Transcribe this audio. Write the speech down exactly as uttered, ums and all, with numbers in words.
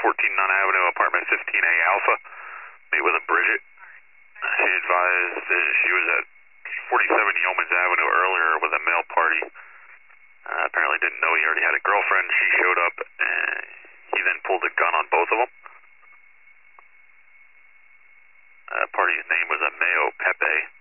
fourteen Nunn Avenue, apartment fifteen A Alpha. Meet with a Bridget. She advised that she was at forty-seven Yeomans Avenue earlier with a male party. Uh, apparently didn't know he already had a girlfriend. She showed up and he then pulled a gun on both of them. Uh, party's name was Ameo Pepe.